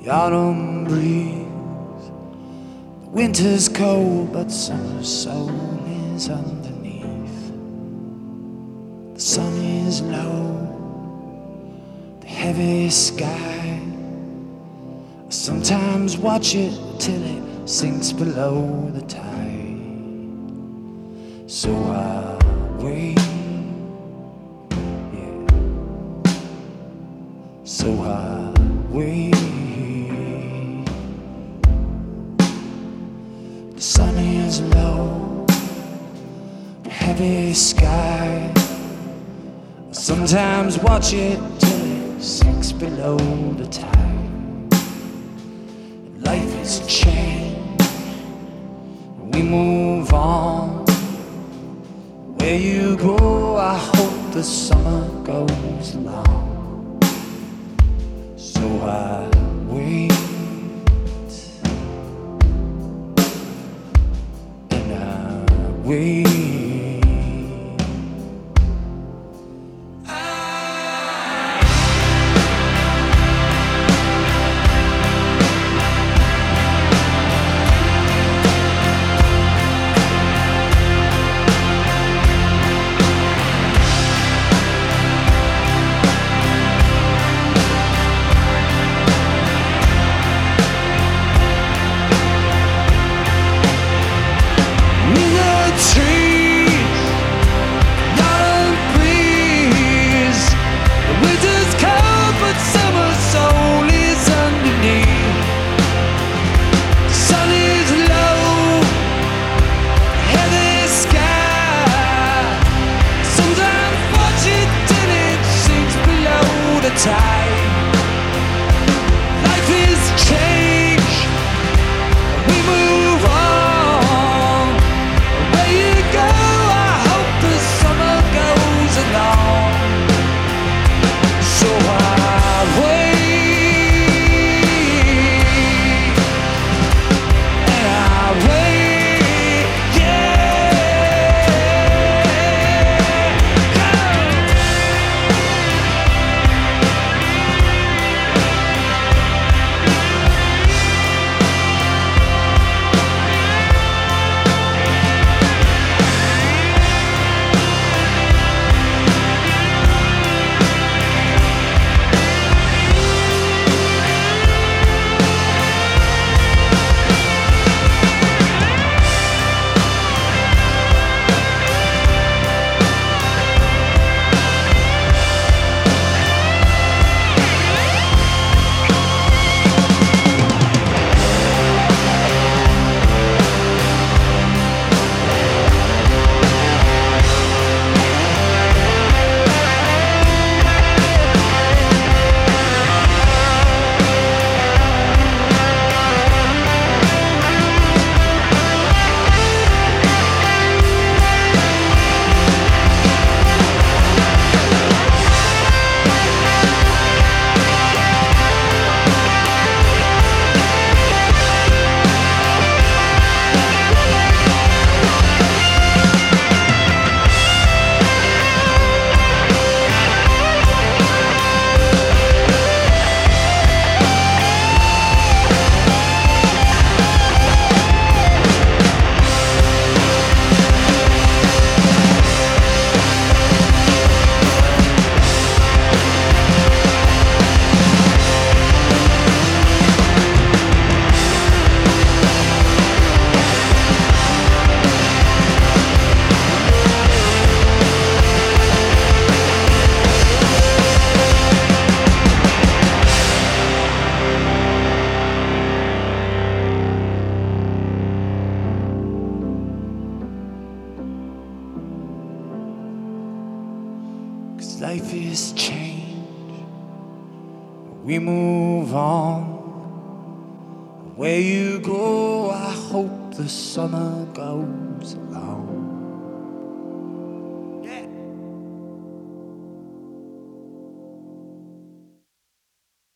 the autumn breeze. The winter's cold, but summer's soul is underneath. The sun is low, the heavy sky. I sometimes watch it till it sinks below the tide. So I wait, yeah. So I wait. The sun is low, the heavy sky. I sometimes watch it till it sinks below the tide. Life is changed, we move on. Where you go, I hope the summer goes along. So I wait, and I wait. Life is change, we move on. Where you go, I hope the summer goes along. So I wait, and I wait, yeah. Life is change, we move on. Where you go, I hope the summer goes along.